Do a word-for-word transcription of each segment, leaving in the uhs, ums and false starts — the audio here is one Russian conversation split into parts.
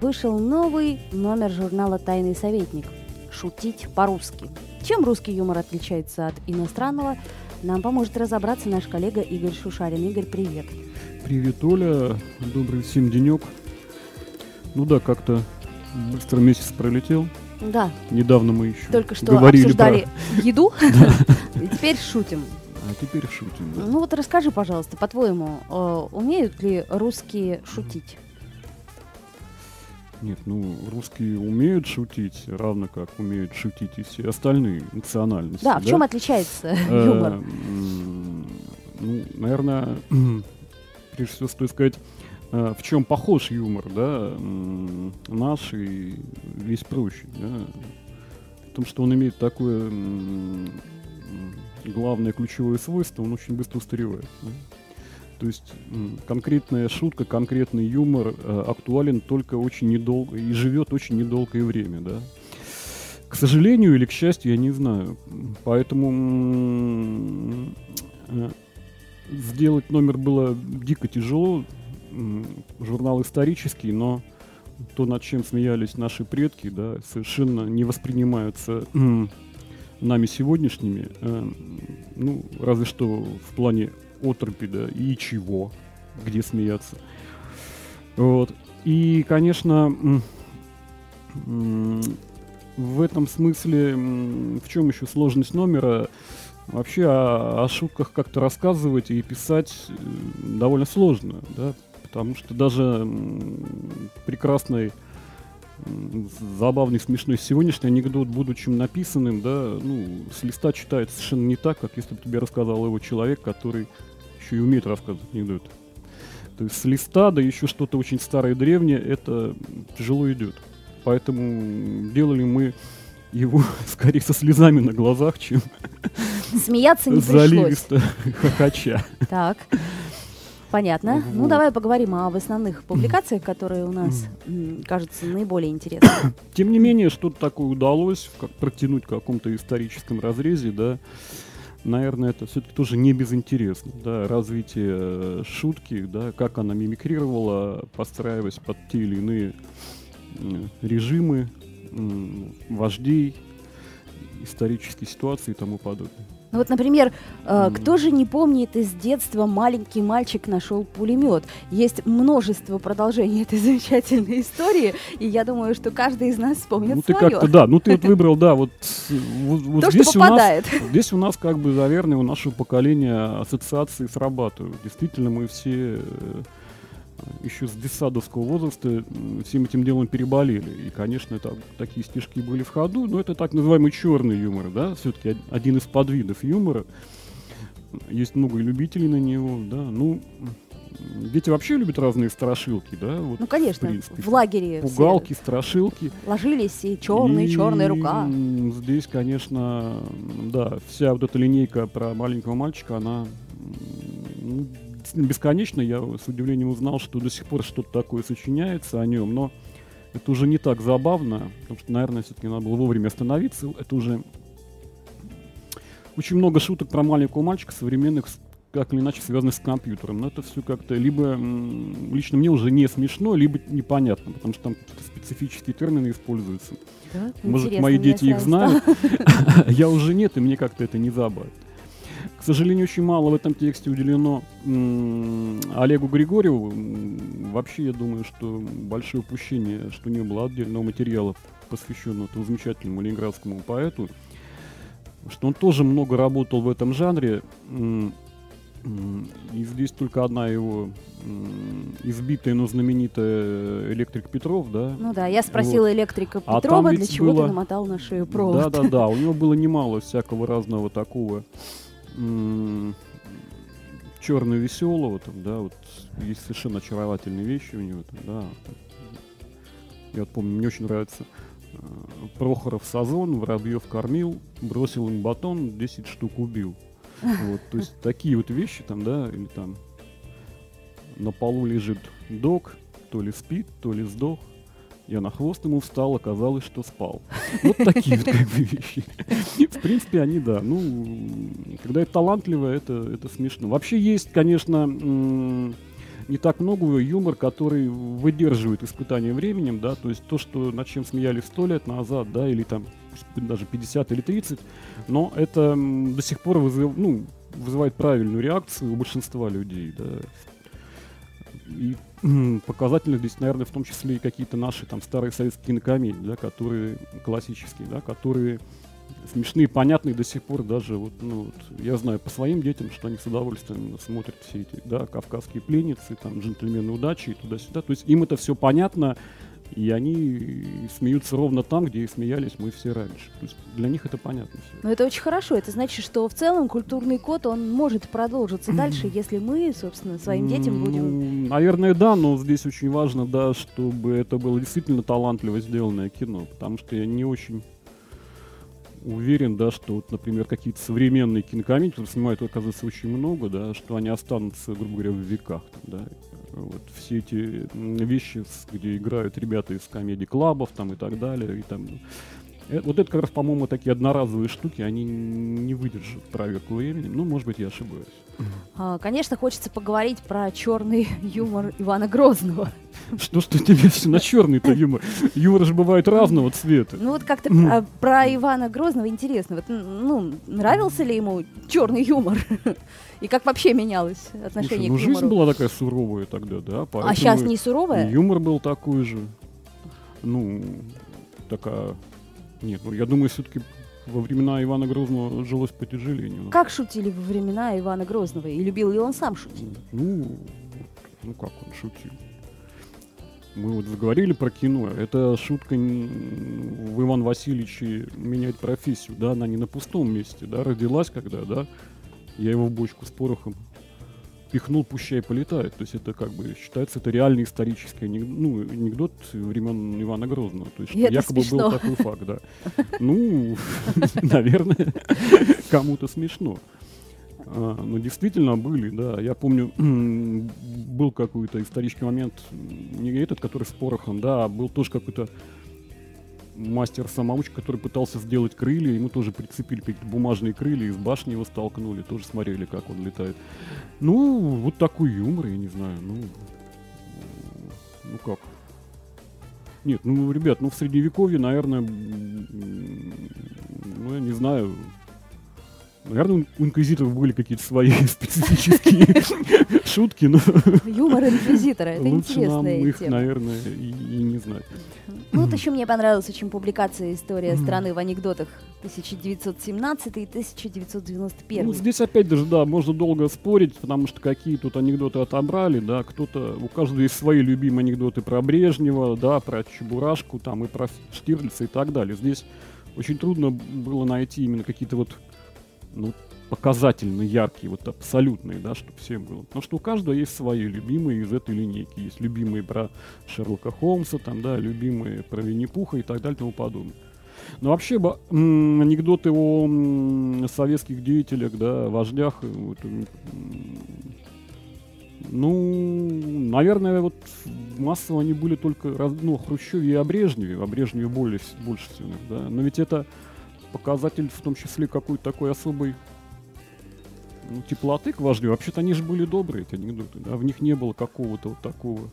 вышел новый номер журнала «Тайный советник». Шутить по-русски. Чем русский юмор отличается от иностранного, нам поможет разобраться наш коллега Игорь Шушарин. Игорь, привет. Привет, Оля. Добрый всем денек. Ну да, как-то быстро месяц пролетел. Да. Недавно мы еще только что говорили обсуждали про... еду, и теперь шутим. А теперь шутим, да. Ну вот расскажи, пожалуйста, по-твоему, умеют ли русские шутить? Нет, ну, русские умеют шутить, равно как умеют шутить и все остальные национальности. Да, в чем отличается юмор? Ну, наверное, прежде всего стоит сказать, в чем похож юмор, да, наш и весь прочий, да. В том, что он имеет такое главное ключевое свойство, он очень быстро устаревает. Да? То есть конкретная шутка, конкретный юмор э, актуален только очень недолго и живет очень недолгое время, да. К сожалению или к счастью, я не знаю. Поэтому э, сделать номер было дико тяжело. Журнал исторический, но то, над чем смеялись наши предки, да, совершенно не воспринимаются э, нами сегодняшними. Э, ну, разве что в плане отропи, да, и чего, где смеяться. Вот. И, конечно, в этом смысле, в чем еще сложность номера, вообще о, о шутках как-то рассказывать и писать довольно сложно, да, потому что даже прекрасный, забавный, смешной сегодняшний анекдот, будучи написанным, да, ну, с листа читается совершенно не так, как если бы тебе рассказал его человек, который еще и умеет рассказывать анекдоты. То есть с листа, да еще что-то очень старое и древнее, это тяжело идет. Поэтому делали мы его скорее со слезами на глазах, чем смеяться не пришлось. Заливисто хохоча. Так. Понятно. Вот. Ну, давай поговорим об основных публикациях, которые у нас, м, кажутся наиболее интересными. Тем не менее, что-то такое удалось, как протянуть в каком-то историческом разрезе, да, наверное, это все-таки тоже не безинтересно, да, развитие э, шутки, да, как она мимикрировала, подстраиваясь под те или иные э, режимы, э, вождей, исторические ситуации и тому подобное. Ну вот, например, э, кто же не помнит из детства «Маленький мальчик нашел пулемет»? Есть множество продолжений этой замечательной истории, и я думаю, что каждый из нас вспомнит ну, ты свое. как-то, да, ну ты вот выбрал, да, вот, вот, вот то, здесь что у нас, попадает. здесь у нас как бы, наверное, у нашего поколения ассоциации срабатывают. Действительно, мы все еще с детсадовского возраста всем этим делом переболели. И, конечно, это, такие стишки были в ходу, но это так называемый черный юмор, да, все-таки один из подвидов юмора. Есть много любителей на него, да, ну, дети вообще любят разные страшилки, да, вот, ну, конечно, в принципе. В лагере пугалки, страшилки. Ложились, и черный, и черная рука. Здесь, конечно, да, вся вот эта линейка про маленького мальчика, она, ну, бесконечно. Я с удивлением узнал, что до сих пор что-то такое сочиняется о нем, но это уже не так забавно, потому что, наверное, все-таки надо было вовремя остановиться. Это уже очень много шуток про маленького мальчика современных, как или иначе связанных с компьютером. Но это все как-то либо лично мне уже не смешно, либо непонятно, потому что там какие-то специфические термины используются. Да? Может, мои дети их знают, я уже нет, и мне как-то это не забавно. К сожалению, очень мало в этом тексте уделено м- Олегу Григорьеву. Вообще, я думаю, что большое упущение, что не было отдельного материала, посвященного этому замечательному ленинградскому поэту, что он тоже много работал в этом жанре. М- м- и здесь только одна его м- избитая, но знаменитая «Электрик Петров», да? Ну да, я спросила вот. Электрика а Петрова, для чего было... ты намотал на шею провод. Да-да-да, у него было немало всякого разного такого м- черно веселого, там, да, вот есть совершенно очаровательные вещи у него, там, да. Я вот помню, мне очень нравится э, Прохоров Сазон, Воробьев кормил, бросил им батон, десять штук убил. Вот, то есть такие вот вещи там, да, или там на полу лежит дог, то ли спит, то ли сдох. Я на хвост ему встал, оказалось, что спал. Вот такие вот как бы вещи. В принципе, они, да. Ну, когда это талантливо, это, это смешно. Вообще есть, конечно, м- не так много юмор, который выдерживает испытание временем, да, то есть то, что над чем смеялись сто лет назад, да, или там даже пятьдесят или тридцать, но это м, до сих пор вызыв, ну, вызывает правильную реакцию у большинства людей, да. И м, показательны здесь, наверное, в том числе и какие-то наши там старые советские кинокомедии, да, которые классические, да, которые смешные, понятные до сих пор даже вот, ну, вот, я знаю по своим детям, что они с удовольствием смотрят все эти, да, «Кавказские пленницы», там, «Джентльмены удачи» и туда-сюда. То есть им это все понятно, и они смеются ровно там, где и смеялись мы все раньше. То есть для них это понятно все. Но это очень хорошо. Это значит, что в целом культурный код, он может продолжиться дальше, если мы, собственно, своим детям будем... Ну, наверное, да, но здесь очень важно, да, чтобы это было действительно талантливо сделанное кино, потому что я не очень уверен, да, что, вот, например, какие-то современные кинокомедии, которые снимают, оказывается, очень много, да, что они останутся, грубо говоря, в веках, там, да. Вот все эти вещи, где играют ребята из комедий-клабов там и так далее, и там... Вот это как раз, по-моему, такие одноразовые штуки, они не выдержат проверку временем. Ну, может быть, я ошибаюсь. А, конечно, хочется поговорить про черный юмор Ивана Грозного. Что ж ты тебе все на черный-то юмор? Юмор же бывает разного цвета. Ну вот как-то про, про Ивана Грозного интересно. Вот, ну, нравился ли ему черный юмор? И как вообще менялось отношение Слушай, ну, к юмору? жизнь была такая суровая тогда, да? А сейчас не суровая? Юмор был такой же. Ну, такая... Нет, ну я думаю, все-таки во времена Ивана Грозного жилось потяжелее немного. Как шутили во времена Ивана Грозного? И любил ли он сам шутить? Ну, ну как он шутил? Мы вот заговорили про кино. Это шутка в Ивана Васильевиче менять профессию, да, она не на пустом месте, да, родилась когда, да, я его в бочку с порохом пихнул, пущай полетает. То есть это как бы считается, это реальный исторический анекдот, ну, анекдот времен Ивана Грозного. То есть якобы смешно. был такой факт, да. Ну, наверное, кому-то смешно. А, но действительно были, да. Я помню, был какой-то исторический момент, не этот, который с порохом, да, а был тоже какой-то мастер-самоучка, который пытался сделать крылья, ему тоже прицепили какие-то бумажные крылья, из башни его столкнули, тоже смотрели, как он летает. Ну, вот такой юмор, я не знаю, ну, ну как. Нет, ну, ребят, ну в Средневековье, наверное, ну, я не знаю, наверное, у инквизиторов были какие-то свои специфические шутки, но... Юмор инквизитора, это лучше нам интересная их, тема. наверное, и, и не знать. Ну вот еще мне понравилась очень публикация «История страны в анекдотах» тысяча девятьсот семнадцатый — тысяча девятьсот девяносто первый. Ну, здесь опять даже, да, можно долго спорить, потому что какие тут анекдоты отобрали, да, кто-то, у каждого есть свои любимые анекдоты про Брежнева, да, про Чебурашку, там, и про Штирлица и так далее. Здесь очень трудно было найти именно какие-то вот, ну, показательно яркие, вот абсолютные, да, чтобы всем было. Потому что у каждого есть свои любимые из этой линейки. Есть любимые про Шерлока Холмса, там, да, любимые про Винни-Пуха и так далее и тому подобное. Но вообще м- анекдоты о м- советских деятелях, да, вождях, вот, м- ну, наверное, вот массово они были только раз, ну, о Хрущеве и о Брежневе, о Брежневе более, больше всего, да. Но ведь это показатель в том числе какой-то такой особой, ну, теплоты к вождю. Вообще-то они же были добрые, эти анекдоты, да, в них не было какого-то вот такого,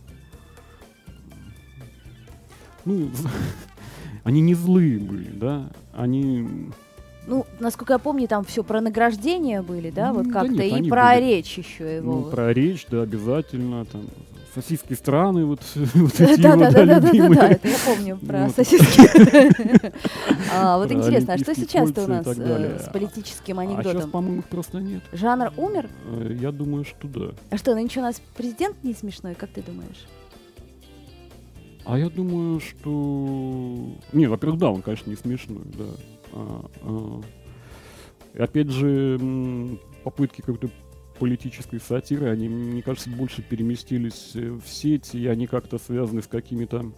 ну, они не злые были, да, они... Ну, насколько я помню, там все про награждения были, да, вот Да как-то, нет, и они про были- речь еще его. Ну, вот. про речь, да, обязательно, там, сосиски страны, вот, вот эти Да, его, да, да, да, да, да, да, любимые. это я помню про Вот. сосиски. А, Вот Про интересно, а что олимпийские сейчас-то у кольца и нас так э, далее. с политическим А сейчас, анекдотом? по-моему, их просто нет. Жанр умер? Э, Я думаю, что да. А что, нынче у нас президент не смешной, как ты думаешь? А я думаю, что... Не, во-первых, да, он, конечно, не смешной, да. А, а. И опять же, м, попытки какой-то политической сатиры, они, мне кажется, больше переместились э, в сеть, и они как-то связаны с какими-то,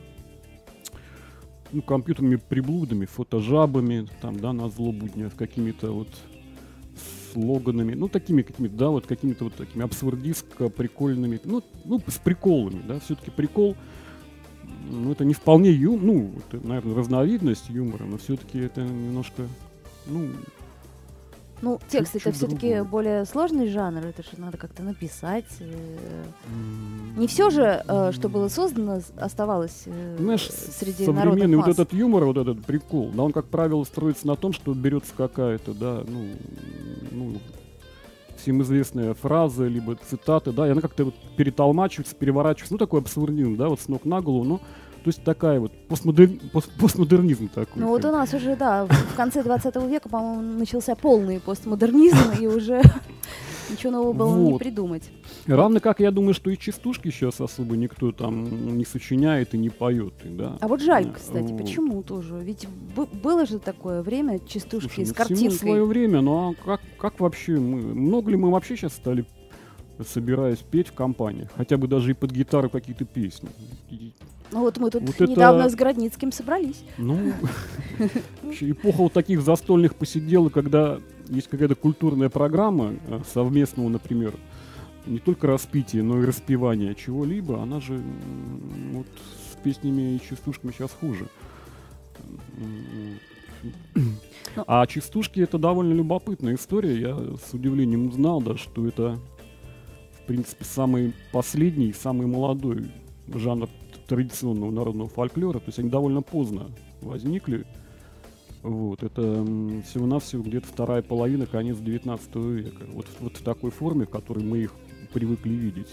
ну, компьютерными приблудами, фотожабами, там, да, на злобу дня, с какими-то вот слоганами, ну, такими какими-то, да, вот какими-то вот такими абсурдистско прикольными, ну, ну, с приколами, да, все-таки прикол, ну, это не вполне юм, ну, это, наверное, разновидность юмора, но все-таки это немножко, ну, Ну, текст это чуть все-таки другое. более сложный жанр, это же надо как-то написать. э, М, Не все же, э, что было создано, с- оставалось э, Знаешь, среди народных современный вот масс. этот юмор, вот этот прикол, да, он, как правило, строится на том, что берется какая-то, да, ну, ну, всем известная фраза, либо цитаты, да, и она как-то вот перетолмачивается, переворачивается, ну, такой абсурдизм, да, вот с ног на голову, ну, то есть такая вот постмодер- пост- постмодернизм такой. Ну вот как у бы. нас уже, да, в конце двадцатого века, по-моему, начался полный постмодернизм, и уже ничего нового было не Вот. придумать. Равно как я думаю, что и частушки сейчас особо никто там не сочиняет и не поет, и, да. А вот жаль, Э, кстати, вот. почему тоже? Ведь б- было же такое время частушки Слушай, с ну, всему картинкой. свое время, ну а как, как вообще мы, много ли мы вообще сейчас стали, собираясь петь в компаниях, хотя бы даже и под гитару какие-то песни? И, Ну вот мы тут Вот это- недавно с Городницким собрались. ну, вообще эпоха вот таких застольных посиделок, когда есть какая-то культурная программа э, совместного, например, не только распития, но и распевания чего-либо, она же м, вот с песнями и частушками сейчас хуже. М, Ну. А частушки — это довольно любопытная история. Я с удивлением узнал, да, что это, в принципе, самый последний, и самый молодой жанр традиционного народного фольклора. То есть они довольно поздно возникли. Вот, это м, всего-навсего где-то вторая половина, конец девятнадцатого века. Вот, в- вот в такой форме, в которой мы их привыкли видеть.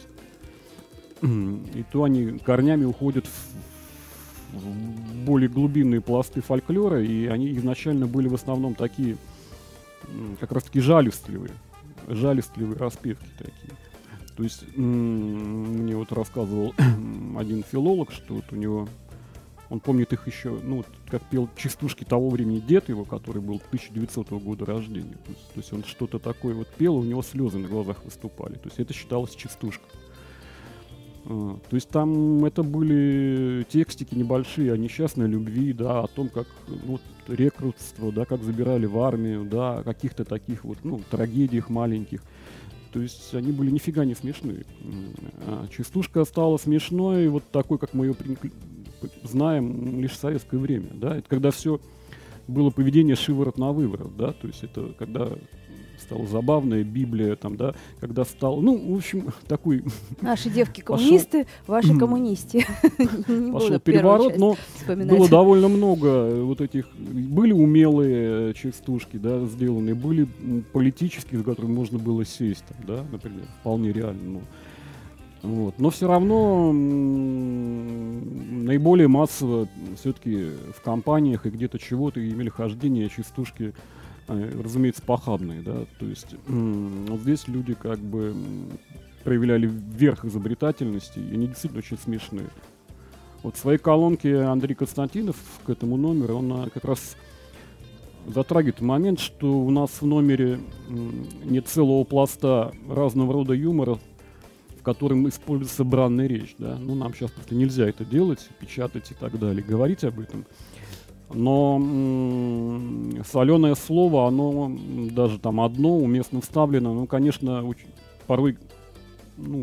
И то они корнями уходят в, в более глубинные пласты фольклора, и они изначально были в основном такие, м, как раз таки жалостливые, жалостливые распевки такие. То есть м, мне вот рассказывал один филолог, что вот у него, он помнит их еще, ну вот как пел частушки того времени дед его, который был тысяча девятисотого года рождения. То есть, то есть он что-то такое вот пел, у него слезы на глазах выступали. То есть это считалось частушкой. А, то есть там это были текстики небольшие о несчастной любви, да, о том, как ну, вот, рекрутство, да, как забирали в армию, да, о каких-то таких вот, ну, трагедиях маленьких. То есть они были нифига не смешные. М, А частушка стала смешной, вот такой, как мы ее привыкли- знаем, лишь в советское время, да. Это когда все было поведение шиворот на выворот, да, то есть это когда стала забавная Библия, там, да, когда стал, ну, в общем, такой Наши девки Пошел- коммунисты, ваши коммунисты. Не пошел буду первую переворот, часть но вспоминать. было довольно много вот этих, были умелые частушки, да, сделанные, были м, политические, за которыми можно было сесть, там, да, например, вполне реально, ну, вот. Но все равно м, наиболее массово все-таки в компаниях и где-то чего-то имели хождение частушки, э, разумеется, похабные, да, то есть м, вот здесь люди как бы м, проявляли верх изобретательности, и они действительно очень смешные. Вот в своей колонке Андрей Константинов к этому номеру, он а, как раз затрагивает момент, что у нас в номере м, нет целого пласта разного рода юмора, в котором используется бранная речь, да. Ну, нам сейчас просто нельзя это делать, печатать и так далее, говорить об этом. Но м, соленое слово, оно м, даже там одно уместно вставлено, ну, конечно, очень, порой, ну,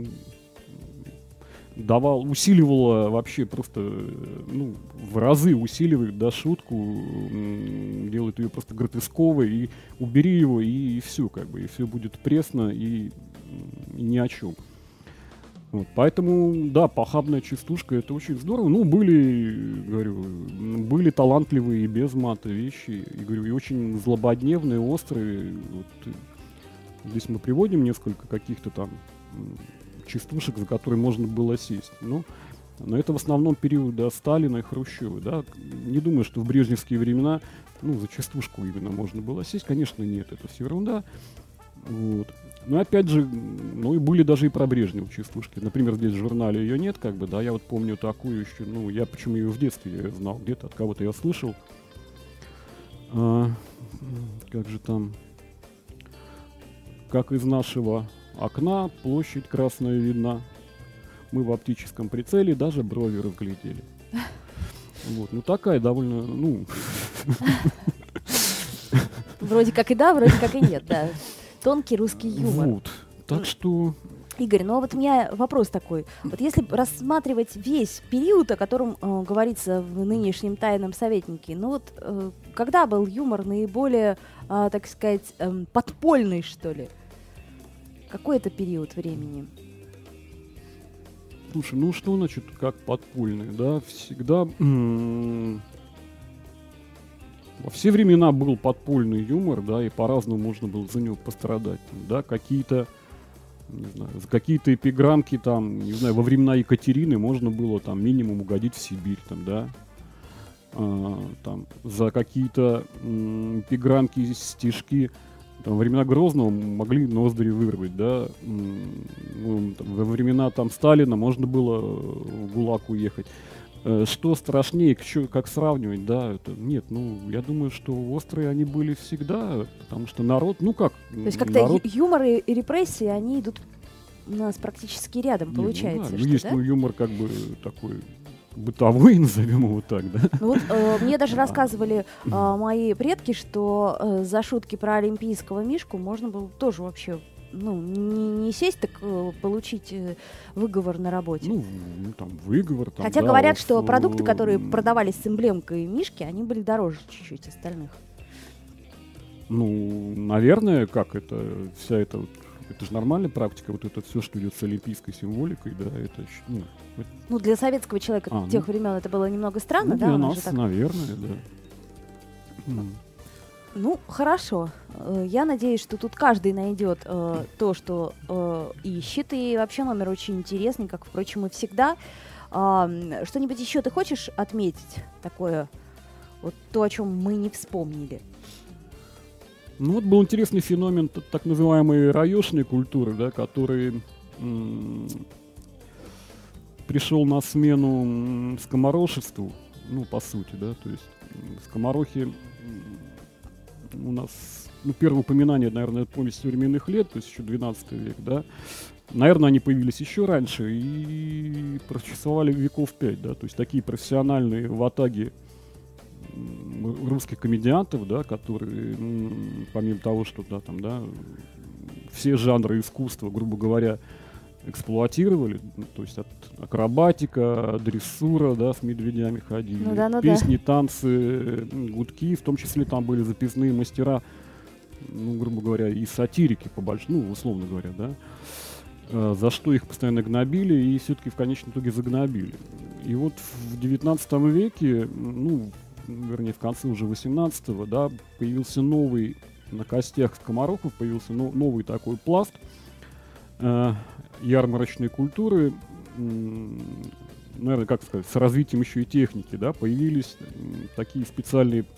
давал, усиливало вообще просто, э, ну, в разы усиливает, да, шутку, м, делает ее просто гротесковой, и убери его, и, все, как бы, и все будет пресно, и, м, и ни о чем. Вот, поэтому, да, похабная частушка — это очень здорово. Ну, были, говорю, были талантливые и без мата вещи, и, говорю, и очень злободневные, острые. Вот, э, здесь мы приводим несколько каких-то там м, частушек, за которые можно было сесть. Ну, но это в основном период, да, Сталина и Хрущева, да. Не думаю, что в брежневские времена, ну, за частушку именно можно было сесть. Конечно, нет, это все ерунда. Вот. Но опять же, ну и были даже и про Брежневу частушки. Например, здесь в журнале ее нет, как бы, да, я вот помню такую еще, ну, я почему ее в детстве я знал, где-то от кого-то я слышал. А, как же там, как из нашего окна площадь красная видна, мы в оптическом прицеле даже брови разглядели. Вот, ну такая довольно, ну... Вроде как и да, вроде как и нет, да. Тонкий русский юмор. Вот. Так что Игорь, ну а вот у меня вопрос такой. Вот если рассматривать весь период, о котором э, говорится в нынешнем «Тайном советнике», ну вот э, когда был юмор наиболее, э, так сказать, э, подпольный, что ли? Какой это период времени? Слушай, ну что значит как подпольный, да? Всегда... М- во все времена был подпольный юмор, да, и по-разному можно было за него пострадать. Да, какие-то... Не знаю, за какие-то эпиграммки там, не знаю, во времена Екатерины можно было там минимум угодить в Сибирь, там, да, а, там, за какие-то м, эпиграммки, стишки, там, во времена Грозного могли ноздри вырвать, да, м, ну, там, во времена там Сталина можно было в ГУЛАГ уехать. Что страшнее, как сравнивать, да, это, нет, ну, я думаю, что острые они были всегда, потому что народ, ну как... То есть как-то народ... ю- юмор и, и репрессии, они идут у нас практически рядом, Не, получается, ну, да, что, ну, есть да? ну, юмор как бы такой бытовой, назовем его так, да? Ну вот э, мне даже рассказывали э, мои предки, что э, за шутки про олимпийского мишку можно было тоже вообще... Ну, не, не сесть, так э, получить э, выговор на работе. Ну, ну там выговор. Там, Хотя да, говорят, вот, что продукты, которые м, продавались с эмблемкой мишки, они были дороже чуть-чуть остальных. Ну, наверное, как это, вся эта, вот, это же нормальная практика, вот это все, что идет с олимпийской символикой, да, это, щ- ну, это- Ну, для советского человека А, тех ну, времен это было немного странно, ну, да? для у нас нас, же так. наверное, да. М. Ну, хорошо. Э, Я надеюсь, что тут каждый найдет э, то, что э, ищет. И вообще номер очень интересный, как, впрочем, и всегда. А, м, что-нибудь еще ты хочешь отметить такое, вот то, о чем мы не вспомнили? Ну вот был интересный феномен т- так называемой раёшной культуры, да, который м, пришел на смену м, скоморошеству, ну, по сути, да, то есть м, скоморохи м, у нас, ну, первое упоминание, наверное, это повесть современных лет, то есть еще двенадцатый век, да. Наверное, они появились еще раньше и просуществовали веков пять, да, то есть такие профессиональные ватаги м, русских комедиантов, да, которые, м, помимо того, что, да, там, да, все жанры искусства, грубо говоря, эксплуатировали, ну, то есть от акробатика, дрессура, да, с медведями ходили, Ну да, ну да. песни, танцы, м, гудки, в том числе там были записные мастера, ну, грубо говоря, и сатирики, по больш... ну, условно говоря, да, э, за что их постоянно гнобили и все-таки в конечном итоге загнобили. И вот в девятнадцатом веке, м, ну, вернее, в конце уже восемнадцатого, да, появился новый, на костях скоморохов появился но- новый такой пласт э, ярмарочной культуры, м, наверное, как сказать, с развитием еще и техники, да, появились м, такие специальные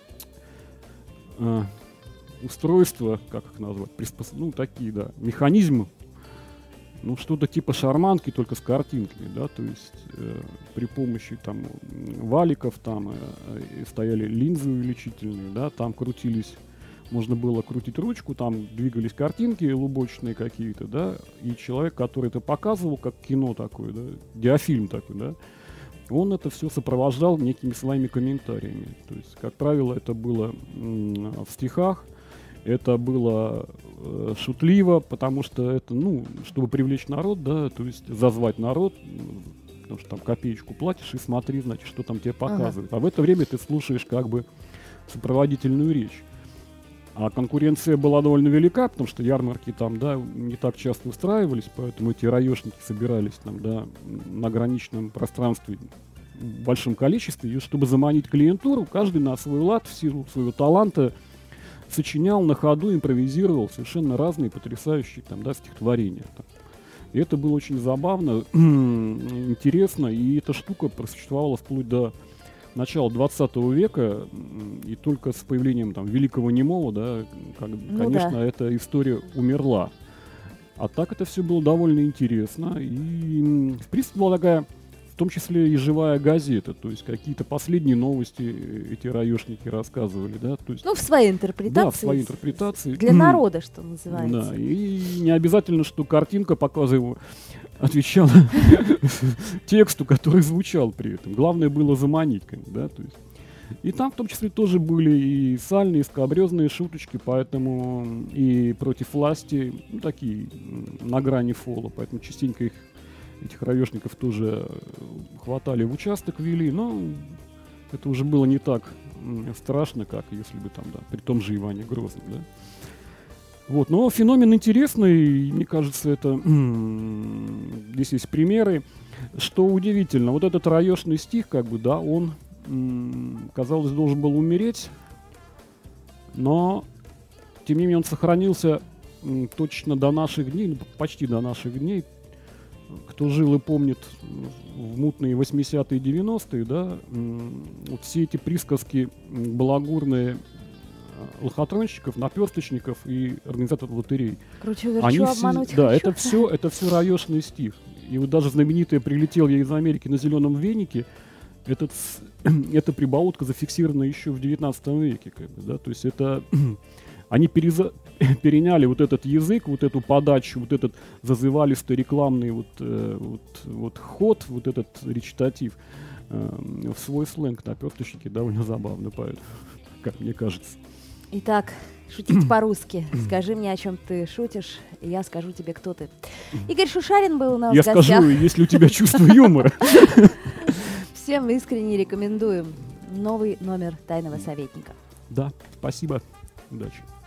э, устройства, как их назвать, приспос... ну, такие, да, механизмы, ну, что-то типа шарманки, только с картинками, да, то есть э, при помощи там м, валиков там э, э, стояли линзы увеличительные, да, там крутились, можно было крутить ручку, там двигались картинки лубочные какие-то, да, и человек, который это показывал, как кино такое, да, диафильм такой, да, он это все сопровождал некими своими комментариями. То есть, как правило, это было м, в стихах, это было э, шутливо, потому что это, ну, чтобы привлечь народ, да, то есть зазвать народ, м, потому что там копеечку платишь и смотри, значит, что там тебе показывают. А в это время ты слушаешь как бы сопроводительную речь. А конкуренция была довольно велика, потому что ярмарки там, да, не так часто устраивались, поэтому эти раёшники собирались там, да, на ограниченном пространстве в большом количестве, и чтобы заманить клиентуру, каждый на свой лад, в силу своего таланта, сочинял на ходу, импровизировал совершенно разные потрясающие там, да, стихотворения. Там. И это было очень забавно, интересно, и эта штука просуществовала вплоть до начала двадцатого века, м, и только с появлением там великого немого, да, как- Ну конечно, да. эта история умерла. А так это все было довольно интересно, и м, в принципе была такая, в том числе и живая газета, то есть какие-то последние новости э, эти раёшники рассказывали, да, то есть Ну, в своей интерпретации. да, в своей с- интерпретации. Для народа, что называется. Да, и не обязательно, что картинка, показывая, отвечала тексту, который звучал при этом. Главное было заманить, как бы, да, то есть И там в том числе тоже были и сальные, и скабрезные шуточки, поэтому и против власти, ну, такие на грани фола, поэтому частенько их, этих ровешников тоже хватали в участок, вели, но это уже было не так страшно, как если бы там, да, при том же Иване Грозном, да. Вот, но феномен интересный, мне кажется, это здесь есть примеры, что удивительно, вот этот раешный стих, как бы, да, он, казалось, должен был умереть, но, тем не менее, он сохранился точно до наших дней, почти до наших дней. Кто жил и помнит в мутные восьмидесятые, девяностые, да, вот все эти присказки балагурные лохотронщиков, наперсточников и организаторов лотерей. Кручу, верчу, обмануть все, да, хочу. это все, это все раешный стих. И вот даже знаменитое «Прилетел я из Америки на зеленом венике», этот, эта прибаутка зафиксирована еще в девятнадцатом веке, как бы, да, то есть это они переза, переняли вот этот язык, вот эту подачу, вот этот зазывалистый рекламный вот, э, вот, вот ход, вот этот речитатив э, в свой сленг. Наперсточники довольно забавно поют, как мне кажется. Итак, шутить по-русски. Скажи мне, о чем ты шутишь, и я скажу тебе, кто ты. Игорь Шушарин был у нас я в гостях. Я скажу, есть ли у тебя чувство юмора. Всем искренне рекомендуем новый номер «Тайного советника». Да, спасибо. Удачи.